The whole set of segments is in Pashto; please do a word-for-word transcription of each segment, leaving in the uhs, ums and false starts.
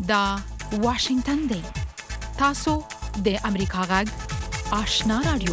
دا واشنگتن دی. تاسو د امریکا غږ آشنا رادیو.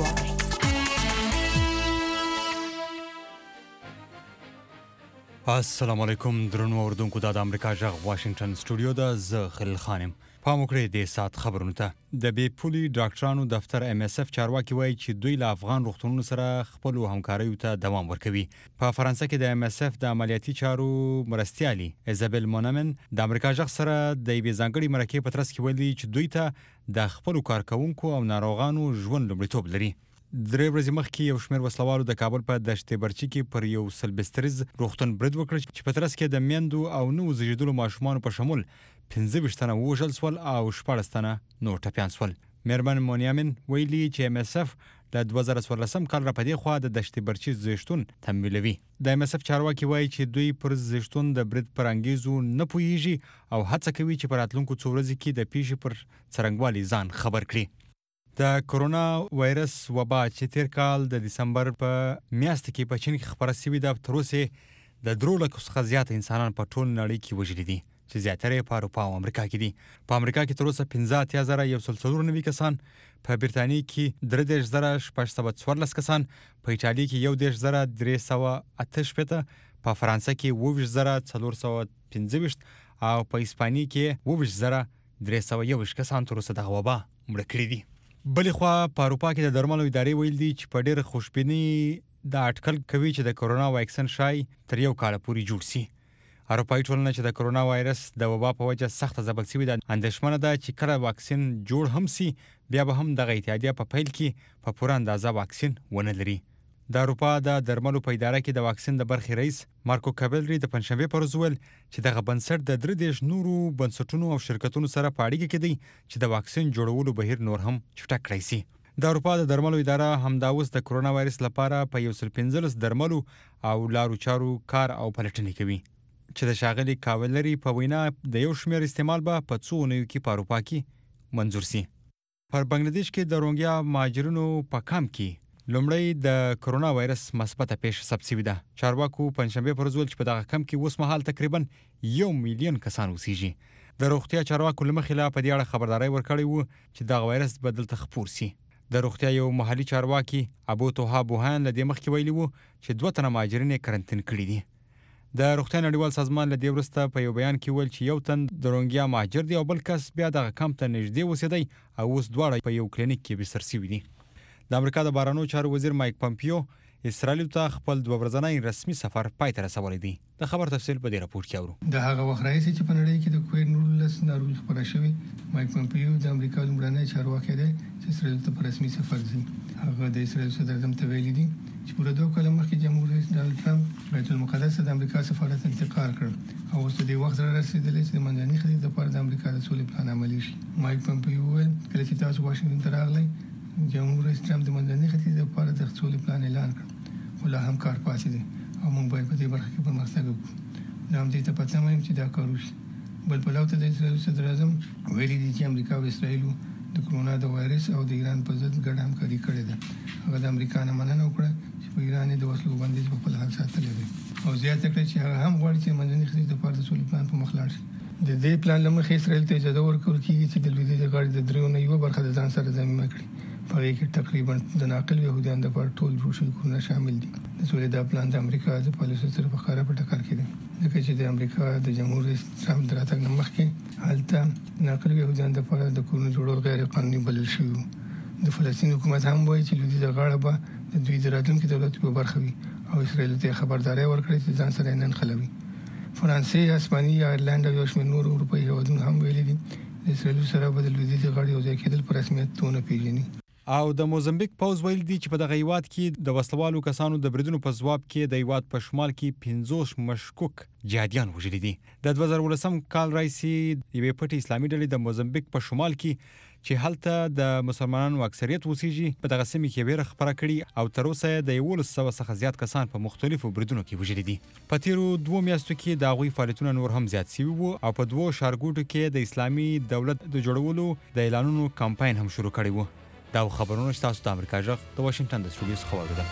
السلام علیکم درنو اوردونکو د امریکا غږ واشنگتن سټوډیو د ز خلیل خانم. پام وکړئ د سات خبرونو ته. د بي پولي ډاکټرانو دفتر ام اس اف چارواکي وایي چې دوی له افغان روغتونونو سره خپل همکاریو ته دوام ورکوي. په فرانسه کې د ام اس اف د عملیاتي چارو مرستيالي ایزابل مونمن د امریکا غږ سره د یوې ځانګړي مرکې په ترڅ کې ویلي چې دوی ته د خپل کارکونکو او ناروغانو ژوند لومړیتوب لري. درې ورځې مخکې یو شمېر وسلوالو د کابل په دشت برچي کې پر یو سلبستریز روغتون برید وکړ چې په ترڅ کې د میندو او نوو زیږیدلو ماشومانو په شمول پنځه ویشت تنه ووژل سول او شپاړس تنه نور ټپیان سول. میرمن مونیامن ویلي چې ام اس اف د دوه زره څوارلسم کال را پدې خوا د دشت برچي زیږتون تمویلوي. د ام اس اف چارواکي وایي چې دوی پر زیږتون د برید پر انګیزو نه پوهیږي او هڅه کوي چې په راتلونکو څو ورځې کې د پیښې پر څرنګوالي ځان خبر کړي. د کورونا وایرس وبا چې تیر کال د دسمبر په میاشت کې په چین کې خبره شوې ده، تر اوسه د درو لکو څخه زیات انسانان په ټول نړۍ کې وژلي دي چې زیاتره په اروپا او امریکا کې دي. په امریکا کې تر اوسه پنځه اتیا زره یو سل څلور نوي کسان، په برتانیې کې درې دېرش زره شپږ سوه څوارلس کسان، په ایټالیا کې یو دېرش زره درې سوه اته شپېته، په فرانسه کې اووه ویشت زره څلور سوه پنځه ویشت او په اسپانیې کې اووه ویشت زره درې سوه یو ویشت کسان تر اوسه دغه وبا مړه کړي دي. بلې خوا په اروپا کې د درملو ادارې ویل دي چې په ډېر خوشبیني دا اټکل کوي چې د کورونا واکسین شای تر یو کال پورې جوړ شي. اروپایي ټولنه چې د کورونا وایرس د وبا په وجه سخت ځپل شوې ده، اندېښمنه ده چې کله واکسین جوړ هم شي بیا به هم دغه اتحادیه په پیل کې په پوره اندازه واکسین ونه لري. د اروپا د درملو په اداره کې د واکسین د برخې رئیس مارکو کابلری د پنځشنبه پر ورځ ویل چې دغه بنسټ د درې دېرش نورو بنسټونو او شرکتونو سره په اړیکه کې دی چې د واکسین جوړولو بهیر نور هم چټک کړی شي. د اروپا د درملو اداره همدا اوس د کورونا وایرس لپاره په یو سل پنځلس درملو او لارو چارو کار او پلټنې کوي چې د شاغلي کاولری په وینا د یو شمېر استعمال به په څو اونیو کې په اروپا کې منظور شي. پر بنگلاديش کې د روهینګیا مهاجرینو په کام کې لومړی د کورونا وایرس مثبته پیښه ثبت شوې ده. چارواکو پنځشنبه پر ورځ ویل چې په دغه کم کې اوس مهال تقریبا یو میلیون کسان اوسېږي. د روغتیا چارواکو له مخې لا په دې اړه خبرداری ورکړی و چې دغه وایرس به دلته خپور شي. د روغتیا یو محلي چارواکي ابو توها بوهان له دې مخکې ویلي و چې دوه تنه مهاجرین یې کرنټین کړي دي. د روغتیا نړیوال سازمان له دې وروسته په یو بیان کې ویل چې یو تن د روهینګیا مهاجر دی او بل کس بیا دغه کم ته نږدې اوسېدی او اوس دواړه په یو کلینیک کې بستر شوي دي. د امریکا د بهرنیو چارو وزیر مایک پامپیو اسرائیل ته خپل دوه ورځنی رسمي سفر پای ته رسولی دی. د خبر تفصیل په دې راپور کې اورو. د هغه وخت راځي چې په نړۍ کې د کووډ نولس ناروغي خپره شوې، مایک پامپیو د امریکا لومړنی چارواکي دی چې اسرائیل ته په رسمي سفر ځي. هغه د اسرائیل صدر اعظم ته ویلي دي چې پوره دوه کاله مخکې جمهور رئیس ډانلډ ټرمپ بیت المقدس د امریکا سفارت انتقال کړ او اوس د دې وخت را رسیدلی چې د منځني ختیځ لپاره د امریکا د سولې پلان عملي شي. مایک پامپیو ویل کله چې تاسو واشنګټن ته راغلی جمهور رئیس ټرمپ د منځني ختیځ لپاره د سولې پلان اعلان کړ، خو لا هم کار پاتې دی او موږ باید په دې برخه کې پرمختګ وکړو. دا هم دې ته پته وایم چې دا کار وشي. بل پلو ته د اسرائیل صدر اعظم ویلي دي چې امریکا او اسرائیل د کرونا د وایرس او د ایران په ضد ګډه همکاري کړې ده. هغه د امریکا نه مننه وکړه چې په ایران د وسلو بندیز په خپل حال ساتلی دی او زیاته کړه چې هغه هم غواړي چې منځني ختیځ لپاره د سولې پلان په مخ لاړ شي. د دې پلان له مخې اسرائیل ته اجازه ورکول کېږي چې د لویدیځ غاړې د دریو نه یوه برخه د ځان سره ضمیمه کړي. په هغې کې تقریبا د ناقل یهودیانو لپاره ټول جوړ شوي کورونه شامل دي. د سولې دا پلان د امریکا د پالیسیو سره په ښکاره په ټکر کې دی، ځکه چې د امریکا د جمهور رئیس ټرمپ د راتګ نه مخکې هلته ناقل یهودیانو لپاره د کورونو جوړول غیر قانوني بلل شوي وو. د فلسطین حکومت هم وایي چې لویدیځه غاړه به د دوی د راتلونکي دولت یوه برخه وي او اسرائیل ته خبرداری ورکړي چې ځان سره یې ننښلوي. فرانسې، هسپانیې، آیرلنډ او یو شمېر نور اروپایي هېوادونه هم ویلي دي د اسرائیل سره به د لویدیځې غاړې یوځای کېدل په رسمیت ونه پېژني. او د موزمبیک پوز ویل دي چې په دغه هیواد کې د وسلوالو کسانو د بریدونو په ځواب کې د هیواد په شمال کې پنځوس مشکوک جهادیان وژلي دي. د دوه زره اوولسم کال راهیسې یوې پټې اسلامي ډلې د موزمبیک په شمال کې چې هلته د مسلمانانو اکثریت اوسېږي په دغه سیمه کې ویره خپره کړي او تر اوسه د یولس سوه څخه زیات کسان په مختلفو بریدونو کې وژلي دي. په تیرو دوو میاشتو کې د هغوی فعالیتونه نور هم زیات شوي وو او په دوو ښارګوټو کې د اسلامي دولت د جوړولو د اعلانونو کمپاین هم شروع کړی و. دا خبرونه چې تاسو د امریکا غږ د واشنگټن د سټوډیو څخه واوریدل.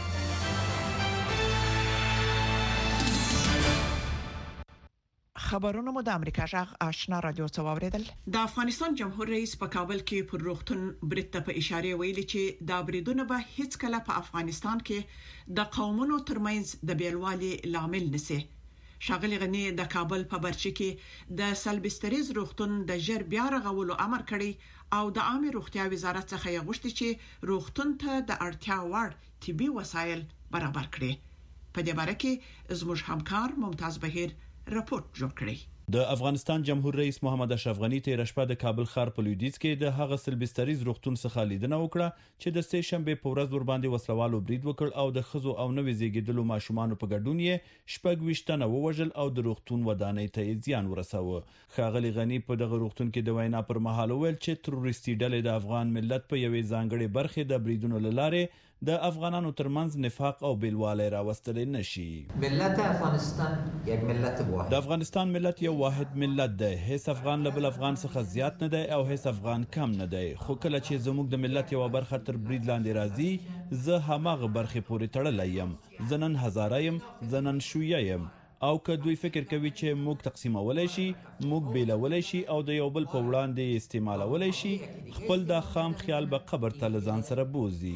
خبرونه مو د امریکا جغ آشنا رادیو څو اوریدل. د افغانستان جمهور رئیس په کابل کې پر روغتون برید ته په اشاره ویلي چې دا بریدونه به هیڅ کله په افغانستان کې د قومونو ترمنځ د بیلوالي لامل نشي. شاغلی غنی د کابل په برچی کې د سلبستریز روغتون د ژر بیا رغولو امر کړی او د عامه روغتیا وزارت څخه یې غوښتي چې روغتون ته د اړتیا وړ طبي وسایل برابر کړي. په دې باره کې زموږ همکار ممتاز بهیر راپورټ جوړ کړی. د افغانستان جمهور رئیس محمد اشرف غنی تیر شپه د کابل ښار په لویدیځ کې د هغه سلبستریز روغتون څخه لیدنه وکړه چې د سې شنبه په ورځ ور باندې وسلوالو برید وکړ او د خزو او نوې زیږیدلو ماشومان په ګډون یې شپږ ویشتنه ووژل او د روغتون ودانۍ ته زیان ورساوه. ښاغلی غنی په دغه روغتون کې د وینا پر مهال ویل چې تروریستي ډلې د افغان ملت په یوې ځانګړې برخې د بریدونو لاره د افغانانو ترمنځ نفاق او بیلواله راوستل نشي. ملت افغانستان یک ملت واحد. د افغانستان ملت یو واحد ملت دی. هیڅ افغان له بل افغان څخه زیات نه دی او هیڅ افغان کم نه دی. خو کله چې زموږ د ملت یو برخه تر برید لاندې راځي، زه هماغه برخه پورې تړلای یم. زنن هزاره یم، زنن شویه یم. او که دوی فکر کوي چې موږ تقسیمولای شي، موږ بیلولای شي او د یو بل په وړاندې استعمالولای شي، خپل د خام خیال به قبر ته لزان سره بوزي.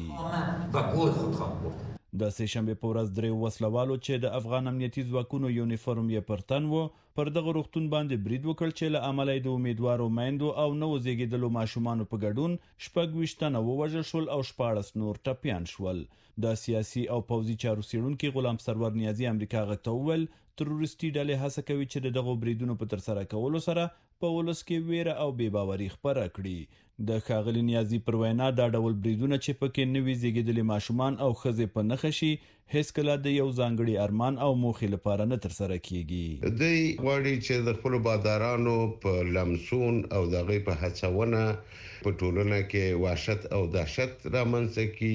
د سې شنبه په ورځ درې وسلوالو چې د افغان امنیتي ځواکونو یونیفورم یې پر تن و پر دغه روغتون باندې برید وکړ چې له امله د امیدوارو میندو او نو زیږیدلو ماشومانو په ګډون شپږ ویشتنه ووژل شول او شپاړس نور ټپیان شول. د سیاسي او پوځي چارو څیړونکي غلام سرور نیازي امریکا غته وویل تروریستي ډلې هڅه کوي چې د دغو بریدونو په ترسره کولو سره په ولس کې ویره او بې باوري خپره کړي. د ښاغلي نیازي پر وینا دا ډول بریدونه چې پکې نوي زیږیدلي ماشومان او ښځې په نښه شي هیڅ کله د یو ځانګړي ارمان او موخې لپاره نه ترسره کیږي. دوی غواړي چې د خپل بادارانو په لمسون او دغه په هڅونه په ټولنه کې وحشت او دهشت رامنځته کی،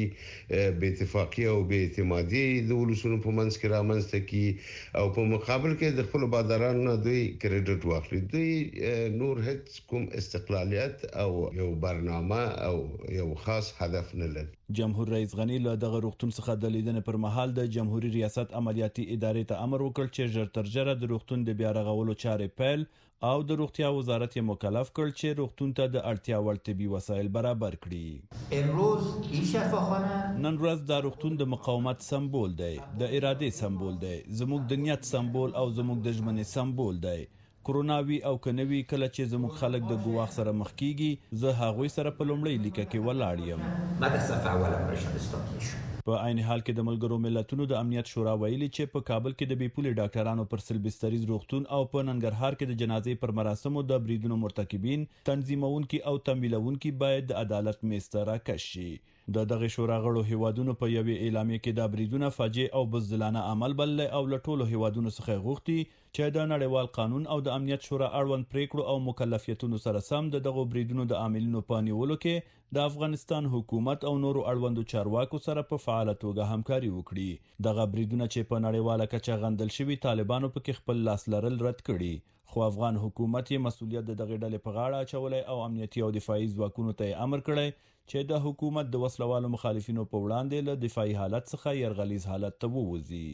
بې اتفاقی او بې اعتمادي د ولسونو په منځ کې رامنځته کی او په مقابل کې د خپل بادارانو دوی کریډټ واخلي. دوی نور هیڅ کوم استقلالیت او یو برنامه او یو خاص هدف نه لري. جمهور رئیس غنی له دغه روغتون څخه د لیدنې پر مهال د جمهوریت ریاست عملیاتي ادارې ته امر وکړ چې ژر تر ژره د روغتون د بیا رغولو چارې پیل او د روغتیا وزارت یې مکلف کړ چې روغتون ته د اړتیا وړ طبي وسایل برابر کړي. امروز این شفاخانه نن ورځ د روغتون د مقاومت سمبول دی، د ارادې سمبول دی، زموږ د نیت سمبول او زموږ د ژمنې سمبول دی. کروناوي او کنوي کله چې زموږ خلک د ګواښ سره مخ کیږي، زه هغوی سره په لومړۍ لیکه کې ولاړ یم. ما د صف اول امرشن استاد شو. په عین حال کې د ملګرو ملتونو د امنیت شورا ویلي چې په کابل کې د بې پولې ډاکټرانو پر سلبستریز روغتون او په ننګرهار کې د جنازې پر مراسمو د بریدونو مرتکبین تنظیمونکي او تمویلونکي باید د عدالت میز ته راکش شي. د دغه شورا غړو هیوادونو په یوې اعلامیه کې د بریدونو فاجعه او بزدلانه عمل بلل او له ټولو هیوادونو څخه غوښتي چې د نړیوال قانون او د امنیت شورا اړوند پریکړو او مکلفیتونو سره سم د دغه بریدونو د عاملینو په نیولو کې د افغانستان حکومت او نورو اړوندو چارواکو سره په فعاله توګه همکاري وکړي. دغه بریدونه چې په نړیواله کچه غندل شوي طالبانو پکې خپل لاس لرل رد کړي، خو افغان حکومت یې مسؤلیت د دغه ډلې په غاړه اچولی او امنیتي او دفاعي ځواکونو ته امر کړی چې د حکومت د وسلوالو مخالفینو په وړاندې له دفاعي حالت څخه يرغلیز حالت ته ووځي.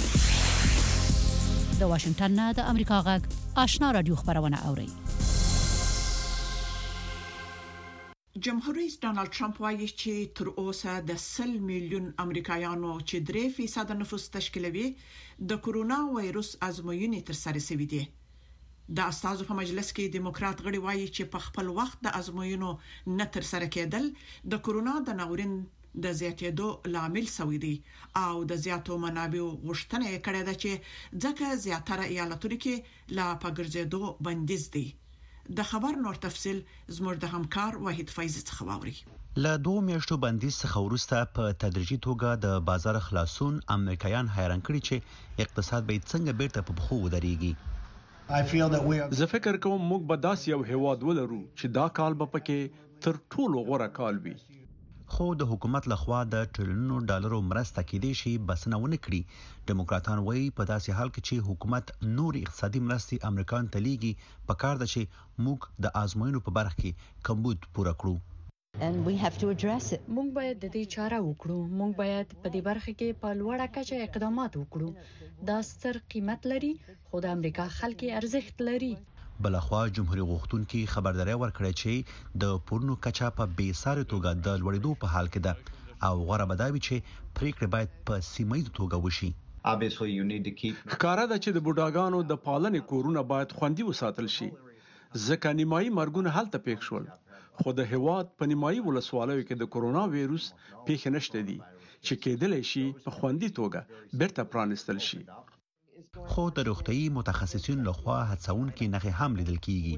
د واشنگټن نه د امریکا غږ آشنا رادیو خبرونه اوري. جمهور رئیس ډانلډ ټرمپ وایي چې تر اوسه د سل میلیون امریکایانو چې درې فیصد نفوس تشکیلوي د کورونا وایروس ازموینې ترسره شوې دي. د استازو په مجلس کې دیموکرات غړي وایي چې په خپل وخت د ازموینو نه ترسره کېدل د کورونا د ناورین د زیاتېدو لامل شوی دی او د زیاتو منابعو غوښتنه کړې ده چې ځکه زیاتره ایالتونو کې لا پګرځېدو بندیز دی. د خبر نور تفصیل زموږ د همکار واحد فیض څخه واوري. له دوه میاشتو بندیز څخه وروسته په تدریجي توګه د بازار خلاصون امریکایان حیران کړي چې اقتصاد به څنګه بیرته په پخو ودرېږي. زه فکر کوم موږ به داسې یو هیواد ولرو چې دا کال به پکې تر ټولو غوره کال وي. خو د حکومت لخوا د ټریلیونو ډالرو مرسته کېدې شي بسنه ونه کړي. ډیموکراتان وایي په داسې حال کې چې حکومت نور اقتصادي مرستې امریکایانو ته لیږي، پکار ده چې موږ د آزموینو په برخه کې کمبود پوره کړو. موږ باید د دې چاره وکړو. موږ باید په دې برخه کې په لوړه کچه اقدامات وکړو. دا ستر قیمت لري خو د امریکا خلک ارزښت لري. بلخوا جمهوریت غوښتونکي خبرداري ورکړه چې د پورونو کچه په بې ساري توګه د لوړېدو په حال کې ده او غوړه بداوي چې پریکړه باید په سیمه‌ایزه توګه وشي. ښکاره ده چې د بوډاګانو د پالنې کورونه باید خوندي وساتل شي ځکه نیمایي مرګونه هلته پېښ شول خو د هیواد په نیمایي ولسوالیو کې د کورونا وایروس پیښې نشته دي چې کېدلی شي په خوندي توګه بیرته پرانستل شي. خو د روغتيایي متخصصین لخوا هڅونکي نښې هم لیدل کیږي.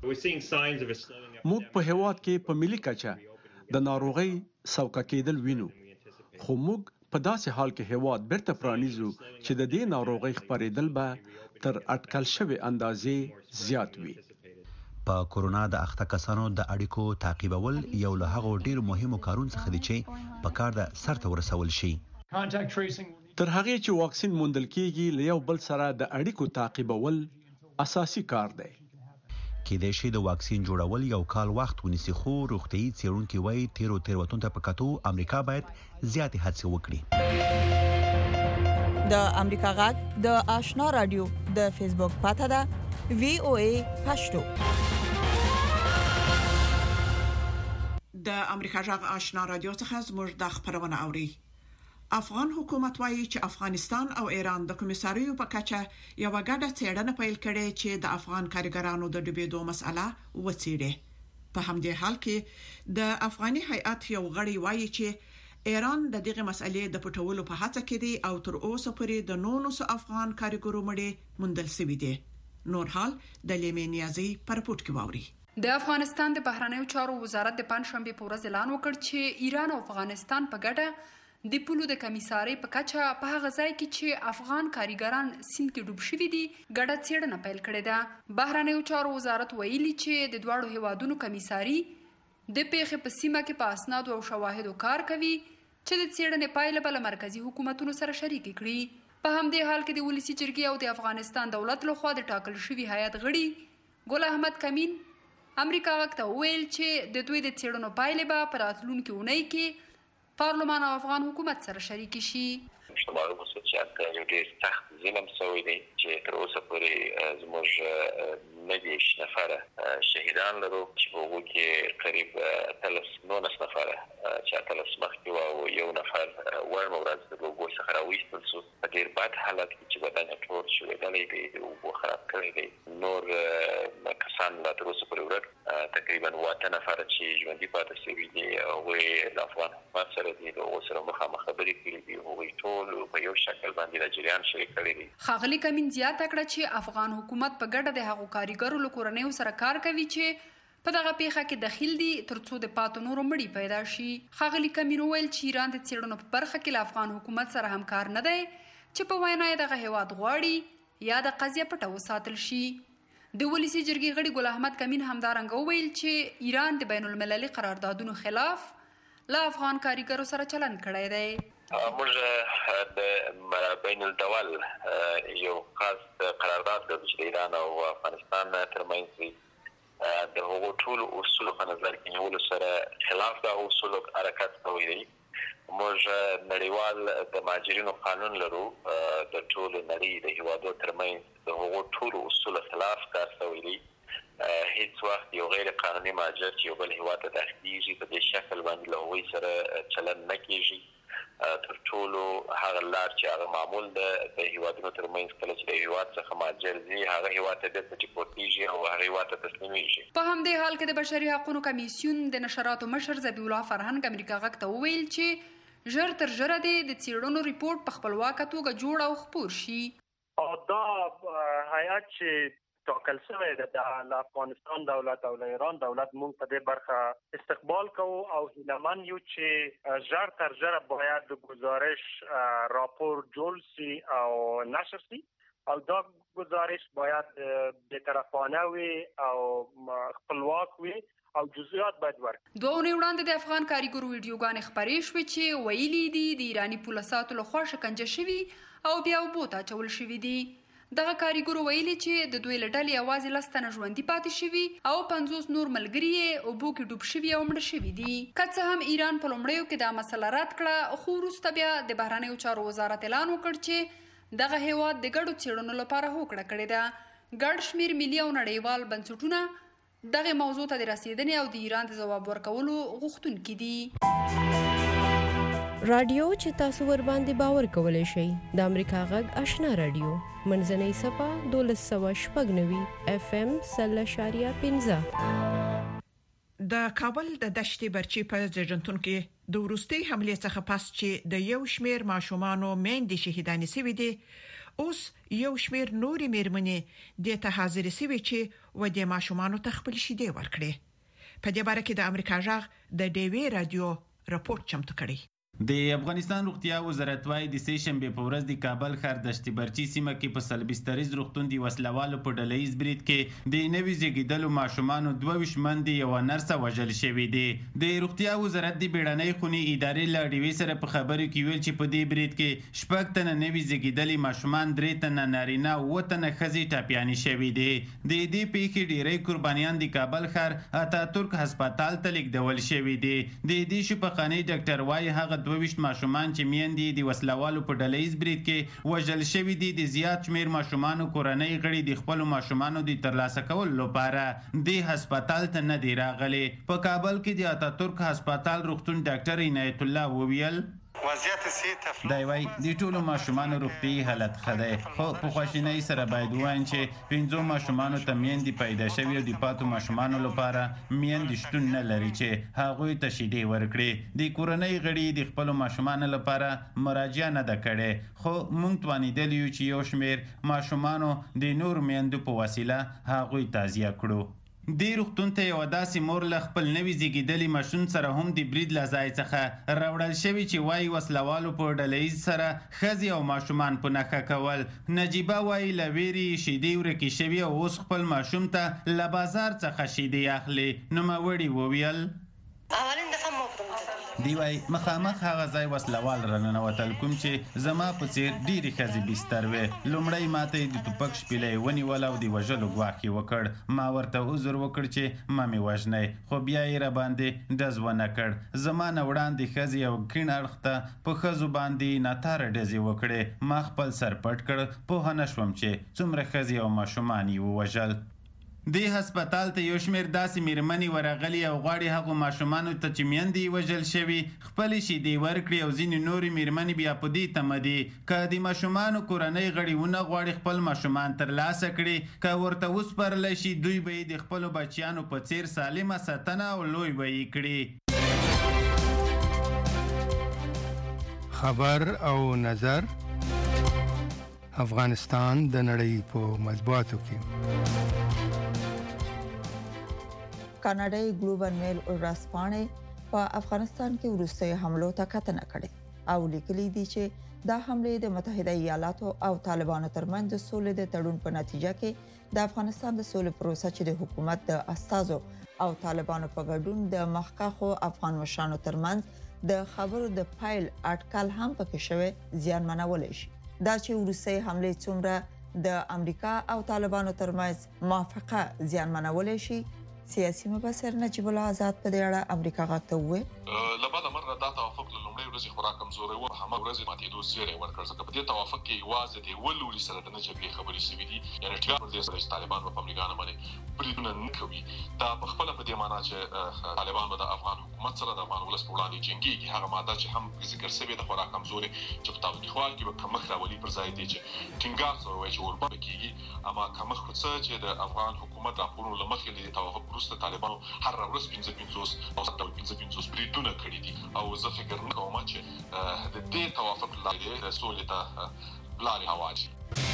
موږ په هیواد کې په ملي کچه د ناروغي سوکه کېدل وینو خو موږ په داسې حال کې هیواد بیرته پرانیزو چې د دې ناروغي خپرېدل به تر اټکل شوی اندازې زیات وي. په کورونا د اخته کسانو د اړیکو تعقیبول یو له هغو ډیرو مهمو کارونو څخه دی چې په کار د سرته ورسول شي. تر هغه چې واکسین موندل کیږي له یو بل سره د اړیکو تعقیبول اساسي کار دی. کېدای شي د واکسین جوړول یو کال وخت ونیسي خو روغتيایي څېړونکي وایي تیرو تېروتنو ته په کتو امریکا باید زیاتې هڅې وکړي. د امریکا غږ د آشنا رادیو د فیسبوک پاته ده وی او ای پښتو. د امریکا غږ آشنا رادیو څخه زموږ د خبرونه اوري. افغان حکومت وایي چې افغانستان او ایران د کمیساریو په کچه یو غاډه څېړنه پیل کړې چې د افغان کارګرانو د ډوبېدو مسله وڅېړي. په همدې حال کې د افغاني هیئات یو غړی وایي چې ایران د دغه مسلې د پټولو په هڅه کې دی او تر اوسه پورې د نولسو افغان کارګرو مړي موندل شوي دي. نور حال د لیمې نیازي پر رپورت کې واوري. د افغانستان د بهرنیو چارو وزارت د پنځشنبه په ورځ اعلان وکړ چې ایران او افغانستان په ګډه د پولو د کمیسارۍ په کچه په هغه ځای کې چې افغان کارګران سیند کې ډوب شوي دي ګډه څېړنه پیل کړې ده. بهرنیو چارو وزارت ویلي چې د دواړو هیوادونو کمیساري د پیښې په سیمه کې په اسنادو او شواهدو کار کوي چې د څېړنې پایله به له مرکزي حکومتونو سره شریک کړي. په همدې حال کې د ولسي جرګې او د افغانستان دولت لخوا د ټاکل شوي هیئت غړي ګل احمد کمین امریکا غږ ته وویل چې د دوی د څېړنو پایلې به په راتلونکي اونۍ کې پارلمان او افغان حکومت سره شریک شي. شمال مسوچات یو ډېر سخت ظلم شوی دی چې تر اوسه پورې زموږ نهدېرش نفره شهیدان لرو چې په هغو کې قریب اتلس نولس نفره چې اتلس مخکې وه او یو نفر وړمه ورځ د اوبو څخه راویستل شو په ډېر بد حالت کې چې بدن یې ټول شویدلی دی د اوبو خراب کړی دی. نور کسان لا تر اوسه پورې ورک تقریبا اووه نفره چې ژوندي پاتې شوي دي هغوی له افغان حکومت سره دي د هغو سره مخامخ خبرې کړي دي هغوی ټول په یو شکل باندې د جریان شریک کړي دي. ښاغلي کمین زیاته کړه چې افغان حکومت په ګډه د هغو کارګرو له کورنیو سره کار کوي چې په دغه پیښه کې دخیل دي ترڅو د پاتو نورو مړي پیدا شي. ښاغلي کمین وویل چې ایران د څېړنو په برخه کې له افغان حکومت سره همکار نه دی چې په وینا یې دغه هیواد غواړي یا د قضیه پټه وساتل شي. د ولسي جرګې غړي ګل احمد کمین همدارنګه وویل چې ایران د بین المللي قراردادونو خلاف له افغان کارګرو سره چلند کړی دی. موږ د بین الدول یو خاص قرارداد لرو چې د ایران او افغانستان ترمنځ وي د هغو ټولو اصولو په نظر کې نیولو سره خلاف د اصولو حرکت کوي دی. موږ نړیوال د مهاجرینو قانون لرو د ټولو نړۍ د هیوادو ترمنځ د هغو ټولو اصولو خلاف کار شوی دی. هیڅ وخت یو غیر قانوني مهاجر چې یو بل هیواد ته داخلیږي په دې شکل باندې له هغوی سره چلند نه کیږي. تر ټولو هغه لار چې هغه معمول ده د هیوادونو ترمنځ کله چې د هیواد څخه مهاجر ځي هغه هیواد ته بیرته ډیپورټیږي او هغه هیواد ته تسلیمیږي. په همدې حال کې د بشري حقوقو کمیسیون د نشراتو مشر ذبیح الله فرهنګ امریکا غږ ته وویل چې ژر تر ژره د څېړنو ریپورت په خپلواکه توګه جوړ او خپور شي. دا هیئت چې ټاکل شوی ده د افغانستان دولت او ایران دولت مونږ په دې برخه استقبال کوو او هیلهمند یو چې ژر تر ژره باید گزارش راپور جوړ شي او نشر شي او دا گزارش باید بی‌طرفانه وي او خپلواک وي او جزئیات باید ورکړي. دوه اونۍ وړاندې د افغان کارګرو ویډیوګانې خپرې شوې چې ویلي دي د ایراني پولیسو لخوا شکنجه شوي او بیا اوبو ته اچول شوي دي. دغه کاریګرو ویلي چې د دوی له ډلې یوازې لس تنه ژوندي پاتې شوي او پنځوس نور ملګري یې اوبو کې ډوب شوي او مړه شوي دي. که څه هم ایران په لومړیو کې دا مسله رد کړه، خو وروسته بیا د بهرنیو چارو وزارت اعلان وکړ چې دغه هیواد د ګډو څېړنو لپاره هوکړه کړې ده. ګډ شمېر ملي او نړیوال بنسټونه دغه موضوع ته د رسیدنې او د ایران د ځواب ورکولو غوښتونکي دي. رادیو چې تاسو ور باندې باور کولای شئ د امریکا غږ آشنا رادیو منځنۍ صفه دولس سوه شپږ نوي اف ام سل اشاریه پنځه. د کابل د دشتي برچی په ځجنتون کې د وروستي حمله څخه پس چې د یو شمیر ماشومانو میندې شهیدانې شوې دي، اوس یو شمیر نورې میرمنې د ته حاضر شوي چې و د ماشومانو ته خپل شیدې ورکړي. په دې باره کې د امریکا غږ د ډیوی رادیو راپورټ چمتو کړی. د افغانستان روغتیا وزارت وايي د سې شنبه په ورځ د کابل ښار دشتي برچی سیمه کې په سلبستریز روغتون دی وسلوالو په ډلهیز برید کې د نوي زیږیدلو ماشومانو دوه ویشت مندي یو نرس وژل شوی دی. د روغتیا وزارت د بیړنۍ خونی ادارې له ډیوی سره په خبرو کې ویل چې په دې برید کې شپږ تنه نوي زیږیدلي ماشومان، درې تنه نارینه او اووه تنه ښځې ټاپیانې شوي دي. د دې پیښې ډیری قربانیان د کابل ښار اتاتورک هسپتال ته لیږدول شوي دي. د دې شفاخانې ډاکټر وايي هغه دوه ویشت ماشومان چې میندې د وسلوالو په ډلهیز برید کې وژل شوي دي د زیات شمیر ماشومانو کورنۍ غړي د خپلو ماشومانو د ترلاسه کولو لپاره د هسپتال ته نه دي راغلي. په کابل کې د اتاتورک هسپتال روغتون ډاکټر عنایت الله وویل وضعیت سي دا وایي د ټولو ماشومانو روغتي حالت ښه دی، خو په خواشینۍ سره باید ووایم چې پنځو ماشومانو ته میندې پیدا شوي او د پاتو ماشومانو لپاره میندې شتون نه لري چې هغوی ته شیدې ورکړي. د کورنۍ غړي د خپلو ماشومانو لپاره مراجعه نه ده کړې، خو موږ توانیدلی یو چې یو شمیر ماشومانو د نورو میندو په وسیله هغوی تغذیه کړو. د روغتون ته یو داسې مور له خپل نوي زیږیدلي ماشوم سره هم د برید له ځای څخه راوړل شوي چې وایي وسلوالو په ډلهیز سره ښځې او ماشومان په نښه کول. نجیبه وایي له ویرې شیدې ورکې شوي او اوس خپل ماشوم ته له بازار څخه شیدې اخلي. نوموړي وویل اولین دفعه ما دی وای مخامخ هغه ځای وسلوال راننوتل کوم چې زما په څیر ډیرې ښځې بستر وې. لومړی ماته د ټوپک شپیلی ونیول او د وژلو ګواښ یې وکړ. ما ورته عذر وکړ چې مه مې وژنئ، خو بیا یې راباندې ډز ونه کړ. زما نه وړاندې ښځې او کیڼ اړخ ته په ښځو باندې ناتاره ډزې وکړې. ما خپل سر پټ کړ، پوهه نه شوم چې څومره ښځې او ماشومان یې ووژل. د هسپتال ته یو شمیر داسې میرمنې ورغلي او غواړي هغو ماشومانو ته چې میندې یې وژل شوي خپلې شیدې ورکړي او ځینې نورې میرمنې بیا په دې تمه دي که د ماشومانو کورنۍ غړي ونه غواړي خپل ماشومان ترلاسه کړي، که ورته وسپارلی شي دوی به یې د خپلو بچیانو په څیر سالمه ساتنه او لوی به یې کړي. خبر او نظر افغانستان د نړۍ په مطبوعاتو کې. کاناډای ګلوبل میل ورځپاڼې په افغانستان کې وروستیو حملو ته کتنه کړې او لیکلي دي چې دا حملې د متحده ایالاتو او طالبانو ترمنځ د سولې د تړون په نتیجه کې د افغانستان د سولې پروسه چې د حکومت د استازو او طالبانو په ګډون د مخکښو افغان مشرانو ترمنځ د خبرو د پایل اټکل هم پکې شوی زیانمنولی شي. دا چې وروستي حملې څومره د امریکا او طالبانو ترمنځ موافقه زیانمنولی شي، سیاسي مبصر نجیب الله آزاد په دې اړه امریکا غږ ته وویل لبعد مرة دا توافق له لومړۍ ورځې خورا کمزوری و، همه ورځې ماتېدو زیری ورکړ، ځکه په دې توافق کې یوازې د یوه لوري سره د نه جګړې خبرې شوي دي، یعنې ټینګار پر دې سره چې طالبان به په امریکایانو باندې بریدونه نه کوي. دا په خپله په دې معنا چې طالبان به د افغان حکومت سره د افغان ولس په وړاندې جنګېږي. هغه ماده چې هم ذکر شوې ده خورا کمزورې چې په تاوتریخوالي کې به کمښت راولي پر ځای دی چې ټینګار سره وایي چې اوربند به کېږي. اما کمښت څه چې د افغان حکومت راپورونو له مخکې د توافق وروسته طالبانو هر ورځ پنځه پنځوس او پنځه پنځوس بریدونه کړي دي او زه فکر نه کوم چې د دې توافق لارې د سولې ته لارې هواري.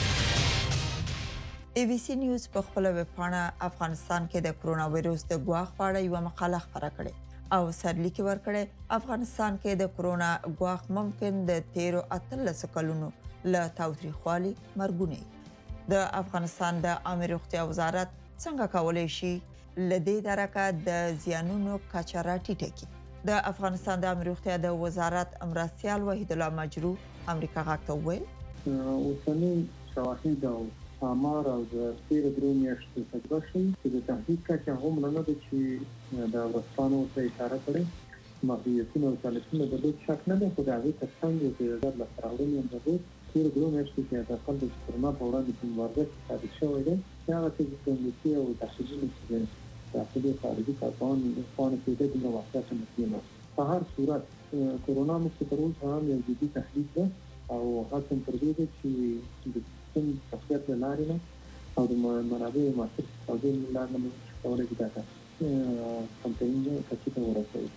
ای بي سي نیوز په خپل ویب پاڼه افغانستان کې د کرونا وایروس د ګواښ په اړه یو مقاله خپره کړې او سرلیک ورکړې افغانستان کې د کرونا ګواښ ممکن د تیرو اتلس کلونو له تاوتریخوالي مرګونی. د افغانستان د عامه روغتیا وزارت څنګه کولای شي لدې درکه د زیانونو کچه راټیټه کړي؟ د افغانستان د عامه روغتیا د وزارت امرستیال وحید الله مجروح امریکا غږ ته وویل اوسنی شواهد او آمار او د تیر درو میاشتو تجربه شي چې د تحقیق کچه هم نه ده چې د ورستانو ته اشاره کړي محدودیتونه او چالشونه د دوی شک نه ده خو د هغې تر څنګ یو پیاوړی لاسته درلود تیر درو میاشتو کې د خلکو د کرونا په وړاندې په مبارزه کې ثابت شوی دی چې هغه څه چې انګلیسي او تحقیقونه چې داخلي خارجي کارپان خانه کې د دې واقعیت مهمه په هر صورت کرونا مستقرون هم یو جدي تهدید ده او هڅه تر دې ده چې د سیستم تقویت لارې نه او د منابع مؤثر استفادې لارې نه کولای شي دا کمپاین کچې ته ورسوي.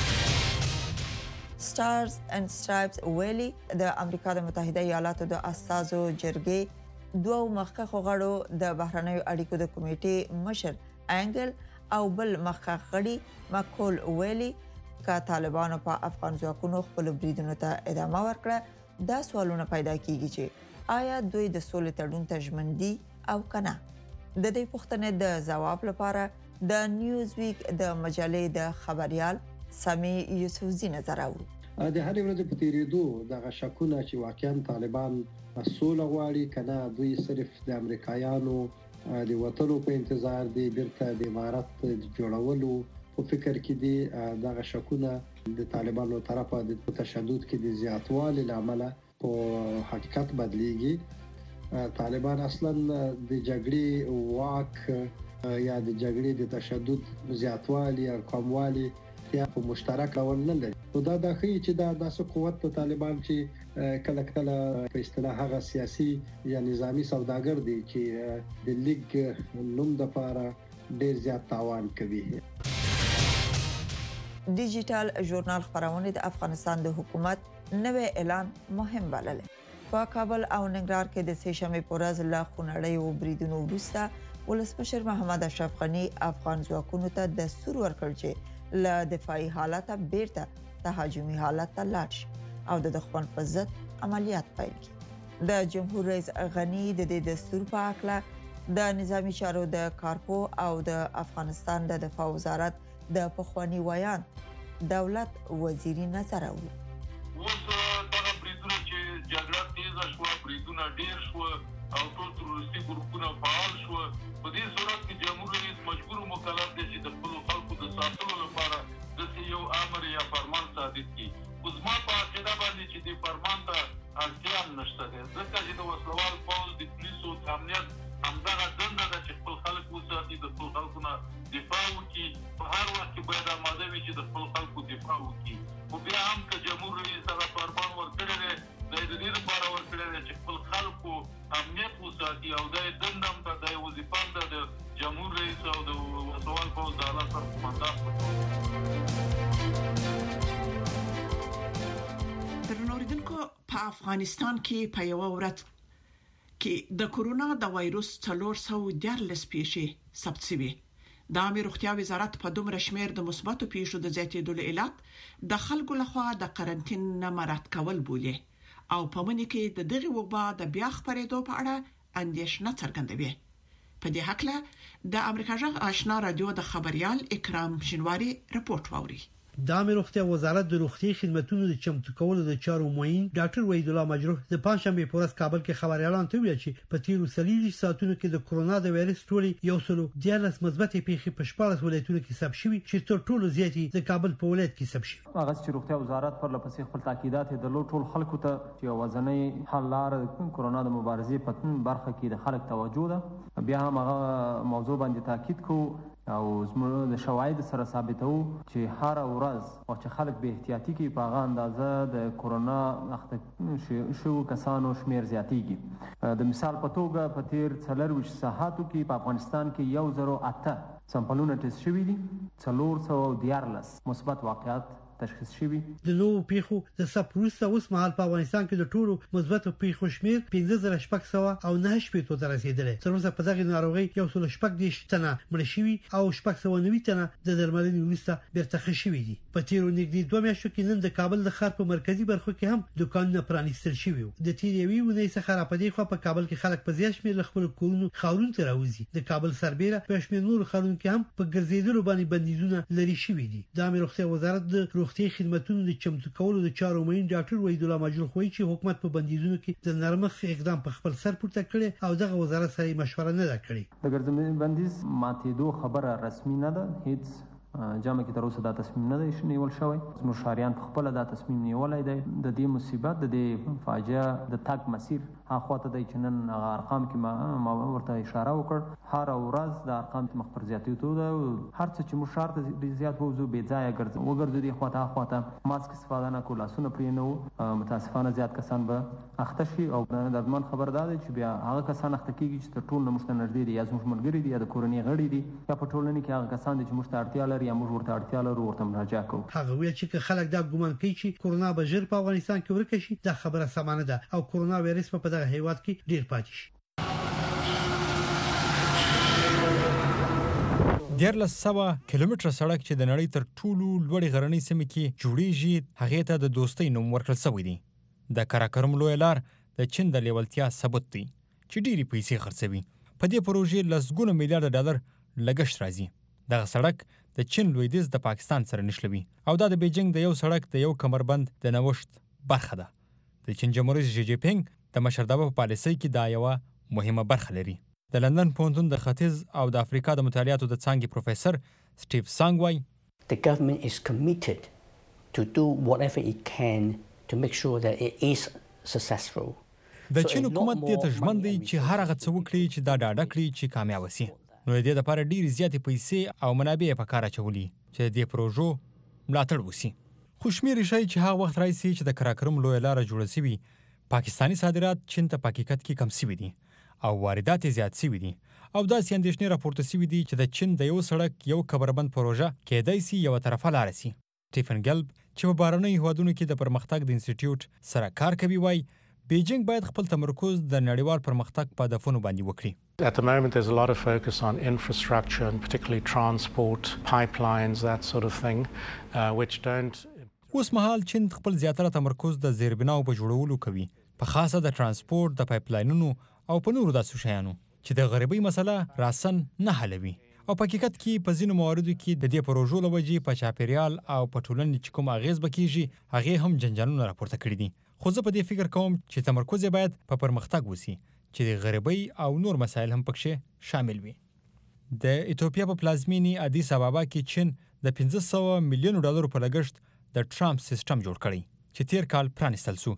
سټارز اینڈ سټرایپس ویلي د امریکا د متحده ایالاتو د استازو جرګې دوه مخکښ غړو د بهرنیو اړیکو د کمیټې مشر انګل او بل مخکښ غړي ماکول ویلي کا طالبانو په افغان ځواکونو خپل بریدونو ته ادامه ورکړه دا سوالونه پیدا کیږي چې آیا دوی د سولې تړون ته ژمن دي او کنه. د دې پوښتنې د ځواب لپاره د نیوز ویک د مجلې د خبريال سامي یوسفزي نظر اورو. د هرې ورځې په تیریدو د شکونه چې واقعا طالبان سوله غواړي کنه دوی صرف د امریکایانو د وټلو په انتظار دي بیرته د امارات جوړولو په فکر کې دي د شکونه د طالبانو طرفه د تشدد کې د زیاتوالي لامل په حقیقت بدلیږي. طالبان اصلا د جګړې واک یا د جګړې د تشدد زیاتوالي او کموالي یا په مشترک ډول نه لري. نو دا د خې چې دا داسې قوت ته طالبان چې کله کله په اصطلاح هغه سیاسي یا نظامی سوداګر دي چې د لیګ نوم د لپاره ډېر زیات تاوان کوي. ډیجیټل ژورنال خبرونه د افغانستان د حکومت نوې اعلان مهم بلل. په کابل او ننګرهار کې د سهشنبه په ورځ لا خونړی او بریدونو وروسته ولسمشر محمد اشرف غنی افغان ځواکونو ته دستور ورکړ چې له دفاعي حالت بیرته تهاجمي حالت ته لاړ شي او د دښمن په ضد عملیات پیل کړي. د جمهور رئیس غنی د دې دستور په اړه د نظامی چارو د کارپو او د افغانستان د دفاع وزارت د پخوانی ویان دولت وزیری نظر اورو. اوس دغه بریدونه چې جګړه تیزه شوه بریدونه ډیر شوه او ټول تروریستي ګروپونه فعال شوه په دې صورت کې جمهور رئیس مجبور مکلف دی چې د خپل خلکو د ساتلو لپاره د یو امر یا فرمان صادر کړي. اوس ما په عقیده باندې چې د فرمان ته اړتیا نشته ده ځکه چې د وسلوال پوځ د پولیسو د امنیت همدغه دنده ده چې خپل خلک وساتي د خپل خلکو نه دفاع وکړي. په هر وخت کې باید آماده وي چې د خپل خلکو دفاع وکړي. خو بیا هم که جمهور رئیس هغه فرمان ورکړی دی دا یې د دې لپاره ورکړی دی چې خپل خلکو امنیت وساتي او دا یې دنده هم ده دا یې وظیفه هم ده د جمهور رئیس او د وسلوال پوځ د اعلی سرقمندان په توګه. درنو اوریدونکو په افغانستان کې په یو ورځ کې د کورونا د وایروس څلور سوه دیارلس پیښې ثبت شوې. د عامه روغتیا وزارت په دومره شمیر د مثبتو پیښو د زیاتېدو علت د خلکو لخوا د قرنټین نه مراعات کول بولي او په منځ کې د دغه وبا د بیا خپرېدو په اړه اندېښنه څرګندوي. په دې حق د امریکا جغ آشنا رادیو د خبريال اکرام شینواری رپورت ووري. د عامه روغتیا وزارت د روغتي خدماتو د چمتو کولو د چارو معین ډاکټر وحید الله مجروح د پنځشنبه په ورځ کابل کې خبريالان ته ویل چې په تیرو سلیزي ساعتونو کې د کورونا د وایرس ټولي یو سلو دیارلس مثبتې پیښې په شپږ ولایتونو کې ثبت شوې چې تر ټولو زیاتې د کابل په ولایت کې ثبت شوې. هغه چې روغتیا وزارت پر لپسې خپل تاکیدات د لو ټول خلکو ته چې وزنۍ حل لار کورونا د مبارزې په برخه کې د خلک توجه ده. بیا هم هغه موضوع باندې تاکید کوو او زموږ د شواهد سره ثابتو چې هر ورځ او چې خلک به احتیاطي کې په هغه اندازه د کورونا اخته شو کسانو شمیر زیاتېږي. د مثال په توګه په تیر څلور ساعتو کې په افغانستان کې یو زرو اته سمپلونه ټیسټ شوي دي څلور سوه دیارلس مثبت واقعات تشخیص شوي. د نوو پیښو د سپروسته اوس مهال په افغانستان کې د ټولو مثبتو پیښو شمیر پنځه زره شپږ سوه او نه شپږ ته رسیدلی. تر اوسه په دغه ناروغي یو سل شپږ دیش تنه مړ شوي او شپږ سوه نوي تنه د درملنې وروسته بیرته ښه شوي دي. په تیرو نږدې دوه میاشتو کې نن د کابل د ښار په مرکزي برخو کې هم دکانونه پرانیستل شوي وو. د تیر یوې اونۍ څخه راپدې خو په کابل کې خلک په زیات شمېر له خپلو کورونو ښارونو ته راوځي. د کابل سربېره په شمېر نورو ښارونو کې هم په ګرځېدلو باندې بندیزونه لرې شوي دي. د عامه روغتیا وزارت د روغتي خدماتونو د چمتو کولو د چارو مین ډاکټر وحید الله ماجور خوي چې حکومت په بندیزونو کې د نرمخ اقدام په خپل سر پورته کړي او دغه وزارت سره مشوره نه ده کړې. د ګرځندوی بندیز ماتېدو خبره رسمي نه ده، هیڅ جامع کې تر اوسه دا تصمیم نه دی نیول شوی. زموږ ښاریان په خپله دا تصمیم نیولی دی. د دې مصیبت د دې فاجعه د تګ مسیر هغه خواته دی چې نن هغه ارقام کې ما, ما ورته اشاره وکړ. هر ورځ د ارقام مخ پر زیاتېدو ده. هر څه چې موږ ښار ته زیات ووځو بې ځایه ګرځو وګرځو دې خواته هغه خواته ماسک استفاده نه کړو، لاسونه پرې نه وو. متاسفانه زیات کسان به اخته شي او دردمن خبر دا دی چې بیا هغه کسان اخته کېږي چې تر ټولو نه موږ ته نږدې دي، یا زموږ ملګري دي یا د کورنۍ غړي دي، یا په ټولنه کې هغه کسان دي چې موږ ته اړتیا لري یا موږ ورته اړتیا لرو ورته مراجعه کوو. هغه ویل چې خلک دا ګومان کوي چې کورونا به ژر په افغانستان کې ورکه شي، دا خبره سمه نه ده او کورونا وایرس په دغه هیواد کې ډیر پاتې شي. دیارلس سوه کیلومتره سړک چې د نړۍ تر ټولو لوړې غرنۍ سیمې کې جوړیږي هغې ته د دوستۍ نوم ورکړل شوی دی. د کراکرم لویه لار د چین د لیوالتیا ثبوت دی چې ډېرې پیسې خرڅوي. په دې پروژې لسګونه میلیارډ ډالر لګښت راځي. دغه سړک د چین لویدیځ د پاکستان سره نښلوي او دا د بیجینګ د یو سړک د یو کمربند د نوښت برخه ده. د چین جمهور رئیس شي جی پینګ د مشرتابه په پالیسۍ کې دا یوه مهمه برخه لري. د لندن پوهنتون د ختیځ او د افریقا د مطالعاتو د څانګې پروفیسر سټیف سانګ وایي The government is committed to do whatever it can to make sure that it is successful. د چین حکومت دې ته ژمن دی چې هر هغه څه وکړي چې دا ډاډه کړي چې کامیابه سي. نو د دې لپاره ډېرې زیاتې پیسې او منابع په کار اچولي چې د دې پروژو ملاتړ وسي. خو شمېرې ښایي چې هغه وخت راشي چې د کراکرم لویه لاره جوړه سوي پاکستاني صادرات چین ته په حقیقت کې کم سوي دي او واردات یې زیات سوي دي او داسې اندېښنې راپورته سوي دي چې د چین د یو سړک یو کمربند پروژه کېدای سي یوه طرفه لاره سي. سټیفن ګلب چې په بهرنیو هیوادونو کې د پرمختګ د انسټیټیوټ سره کار کوي وایي بیجینګ باید خپل تمرکز د نړیوال پرمختګ په هدفونو باندې وکړي. At the moment there's a lot of focus on infrastructure and particularly transport, pipelines, that sort of thing, uh, which don't اوس مهال چین خپل زیاتره تمرکز د زیربناو په جوړولو کوي، په خاصه د ترانسپورت، د پایپلاینونو او په نورو داسې شیانو چې د غریبۍ مسله راسن نه حلوي او په حقیقت کې په ځینو مواردو کې د دې پروژو له وجې په چاپیریال او په ټولنې چې کوم اغیز به کېږي هغې هم جنجالونه راپورته کړي دي. خو زه په دې فکر کوم چې تمرکز یې باید په پرمختګ وسي چې د غریبۍ او نور مسایل هم پکښې شامل وي. د ایتوپیا په پلازمینې ادیس ابابا کې چین د پنځه سوه میلیونو ډالرو په لګښت د ټرامپ سیستم جوړ کړی چې تیر کال پرانیستل شو.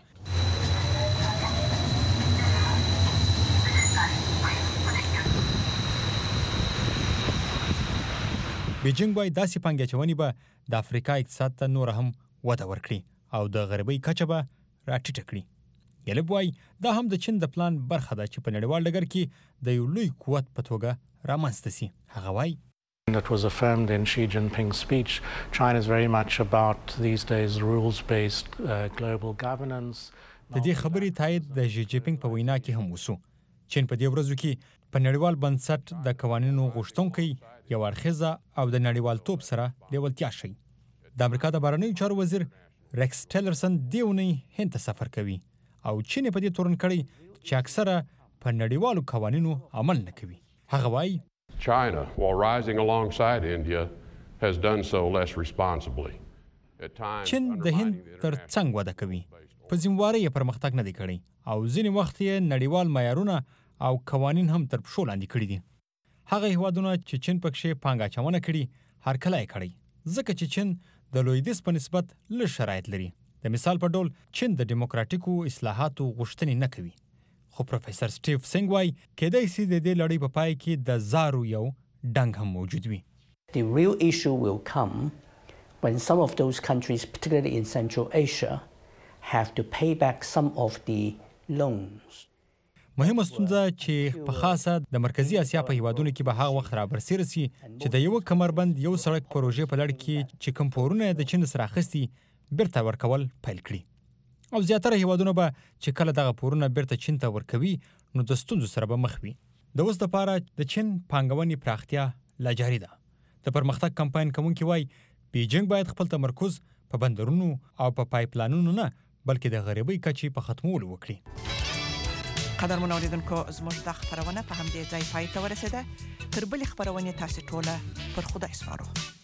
بیجینګ وایي داسې پانګې اچونې به د افریقا اقتصاد ته نور هم وده ورکړي او د غریبۍ کچه به راټیټه کړي. ګلب وایي دا هم د چین د پلان برخه ده چې په نړیوال ډګر کې د یو لوی قوت په توګه رامنځته سي. هغه وایي That was affirmed in Xi Jinping's speech. China is very much about these days rules-based uh, global governance. د دې خبرې تایید د شي جی پینګ په وینا کې هم وسو. چین په دې ورځو کې په نړیوال بنسټ د قوانینو غوښتونکی یو اړخیزه او د نړیوالتوب سره لیوالتیا شي. د امریکا د بهرنیو چارو وزیر ریکس ټیلرسن دې اونۍ هند ته سفر کوي او چین په دې تورن کړی چې اکثره په نړیوالو قوانینو عمل نه کوي. هغه وایي China, while rising alongside India, has done so less responsibly. چین د هند تر څنګ وده کوي، په ذمہوارۍ یې پرمختګ نه دی کړی او ځینې وخت یې نړیوال معیارونه او قوانین هم تر پښو لاندې کړي دي. هغه هیوادونه چې چین پکښې پانګه اچونه کړي هرکلی یې کړی ځکه چې چین د لویدیځ په نسبت لږ شرایط لري. د مثال په ډول چین د ډیموکراټیکو اصلاحاتو غوښتنې نه کوي. خو پروفیسر سټیف سینګ وایي کېدای سي د دې لړۍ په پای کې د زارو یو ډنګ هم موجود وي. The real issue will come when some of those countries, particularly in Central Asia, have to pay back some of the loans. مهمه ستونزه چې په خاصه د مرکزی اسیا په هیوادونو کې به هغه وخت رابرسېره سي چې د یو کمربند یو سړک پروژې په لړ کې چې کوم پورونه د چین سره اخیستي بیرته ورکول پیل کړي او زیاتره هیوادونه به چې کله دغه پورونه بیرته چین ته ورکوي نو د ستونزو سره به مخ وي. د اوس دپاره د چین پانګونې پراختیا لا جاري ده. د پرمختګ کمپاین کوونکي وایي بیجینګ باید خپل تمرکز په بندرونو او په پایپلاینونو نه بلکې د غریبۍ کچې په ختمولو وکړي. قدرمن اوریدونکو زموږ د خبرونه په همدې ځای پای ته ورسېده. تر بلې خبرونې تاسې ټوله پر خدای سپارو.